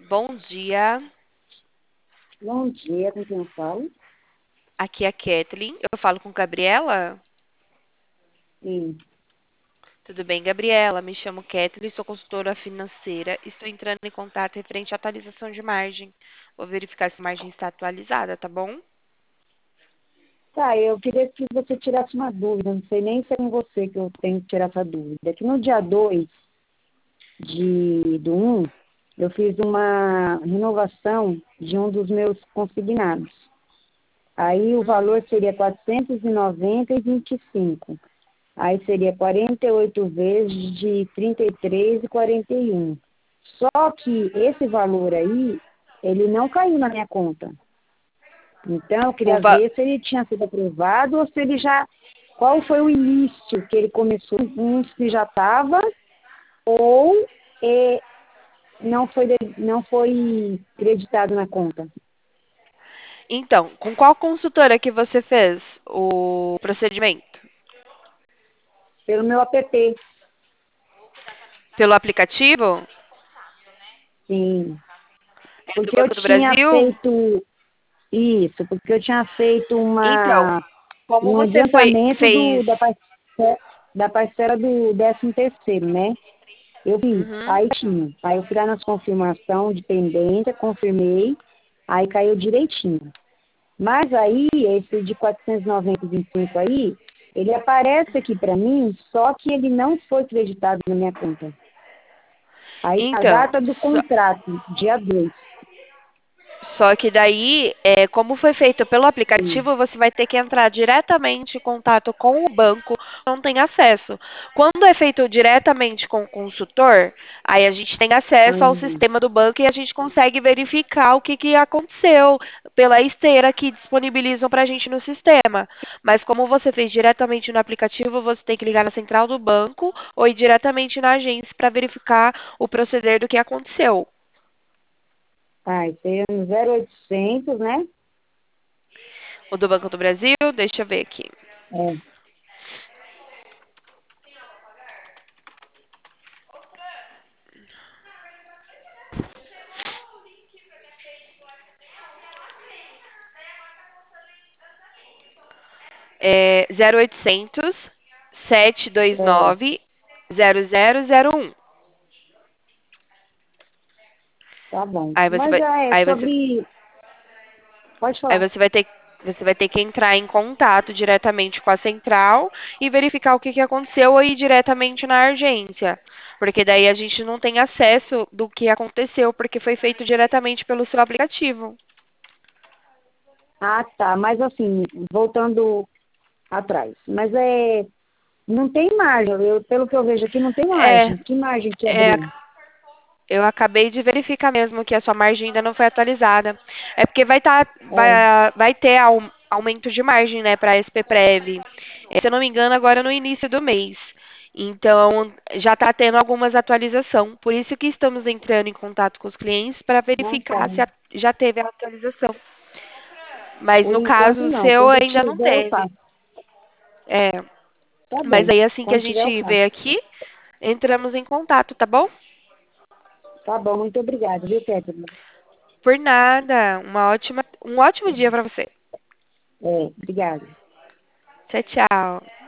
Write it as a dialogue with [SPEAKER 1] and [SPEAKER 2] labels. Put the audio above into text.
[SPEAKER 1] Bom dia,
[SPEAKER 2] Bom dia, com quem eu falo?
[SPEAKER 1] aqui é a Kathleen. Eu falo com Gabriela?
[SPEAKER 2] Sim.
[SPEAKER 1] Tudo bem, Gabriela? Me chamo Kathleen, sou consultora financeira. Estou entrando em contato referente à atualização de margem. Vou verificar se a margem está atualizada, tá bom?
[SPEAKER 2] Tá, eu queria que você tirasse uma dúvida, não sei nem se é com você que eu tenho que tirar essa dúvida. Que no dia 2 do 1, eu fiz uma renovação de um dos meus consignados. Aí o valor seria 490,25. Aí seria 48 vezes de 33,41. Só que esse valor aí, ele não caiu na minha conta. Então, eu
[SPEAKER 1] O
[SPEAKER 2] queria
[SPEAKER 1] va-
[SPEAKER 2] ver se ele tinha sido aprovado ou se ele já. Qual foi o início que ele começou, se já estava, ou eh, não foi creditado na conta.
[SPEAKER 1] Então, com qual consultora que você fez o procedimento?
[SPEAKER 2] Pelo meu app,
[SPEAKER 1] Pelo aplicativo?
[SPEAKER 2] sim.
[SPEAKER 1] É do
[SPEAKER 2] Porque eu
[SPEAKER 1] Banco do
[SPEAKER 2] tinha
[SPEAKER 1] Brasil?
[SPEAKER 2] feito isso, porque eu tinha feito
[SPEAKER 1] Então, como
[SPEAKER 2] um
[SPEAKER 1] você
[SPEAKER 2] adiantamento
[SPEAKER 1] fez?
[SPEAKER 2] da parcela do 13º, né? Eu fiz,
[SPEAKER 1] Uhum.
[SPEAKER 2] aí tinha. Aí eu fui lá nas confirmação de pendência, confirmei, aí caiu direitinho. Mas aí, esse de 490,25 aí, ele aparece aqui para mim, só que ele não foi creditado na minha conta. Aí a
[SPEAKER 1] Então,
[SPEAKER 2] data do contrato, dia 2.
[SPEAKER 1] só que daí, como foi feito pelo
[SPEAKER 2] Sim.
[SPEAKER 1] aplicativo, você vai ter que entrar diretamente em contato com o banco, não tem acesso. Quando é feito diretamente com o consultor, aí a gente tem acesso ao
[SPEAKER 2] Hum.
[SPEAKER 1] sistema do banco e a gente consegue verificar o que, que aconteceu pela esteira que disponibilizam para a gente no sistema. Mas como você fez diretamente no aplicativo, você tem que ligar na central do banco ou ir diretamente na agência para verificar o proceder do que aconteceu.
[SPEAKER 2] Aí seria no 0800, né?
[SPEAKER 1] O do Banco do Brasil, deixa eu ver aqui.
[SPEAKER 2] É,
[SPEAKER 1] É 0800
[SPEAKER 2] é,
[SPEAKER 1] 729 0001.
[SPEAKER 2] tá bom.
[SPEAKER 1] Aí você
[SPEAKER 2] Mas
[SPEAKER 1] vai,
[SPEAKER 2] é
[SPEAKER 1] aí você,
[SPEAKER 2] sobre. Pode
[SPEAKER 1] aí
[SPEAKER 2] falar.
[SPEAKER 1] você vai ter que entrar em contato diretamente com a central e verificar o que que aconteceu ou ir diretamente na agência. Porque daí a gente não tem acesso do que aconteceu, porque foi feito diretamente pelo seu aplicativo.
[SPEAKER 2] Ah, tá. Mas assim, voltando atrás. Mas não tem margem. Pelo que eu vejo aqui, não tem
[SPEAKER 1] É,
[SPEAKER 2] margem. Que margem que
[SPEAKER 1] é,
[SPEAKER 2] abriu?
[SPEAKER 1] eu acabei de verificar mesmo que a sua margem ainda não foi atualizada. É porque
[SPEAKER 2] É,
[SPEAKER 1] vai ter aumento de margem, né, para a SPPrev. Se eu não me engano, agora no início do mês. Então, já está tendo algumas atualizações. Por isso que estamos entrando em contato com os clientes para
[SPEAKER 2] não tá.
[SPEAKER 1] verificar se já teve a atualização. Mas
[SPEAKER 2] Por
[SPEAKER 1] no
[SPEAKER 2] enquanto,
[SPEAKER 1] caso, o
[SPEAKER 2] não.
[SPEAKER 1] seu
[SPEAKER 2] Quando
[SPEAKER 1] ainda não
[SPEAKER 2] tiver, eu
[SPEAKER 1] teve.
[SPEAKER 2] faço.
[SPEAKER 1] É,
[SPEAKER 2] Tá
[SPEAKER 1] mas
[SPEAKER 2] bom.
[SPEAKER 1] aí assim que a
[SPEAKER 2] Quando tiver, eu
[SPEAKER 1] gente
[SPEAKER 2] faço.
[SPEAKER 1] vê aqui, entramos em contato, tá bom?
[SPEAKER 2] Tá bom. Muito obrigada, viu, Kézia?
[SPEAKER 1] Por nada. Um ótimo dia para você.
[SPEAKER 2] É, obrigada.
[SPEAKER 1] Tchau, tchau.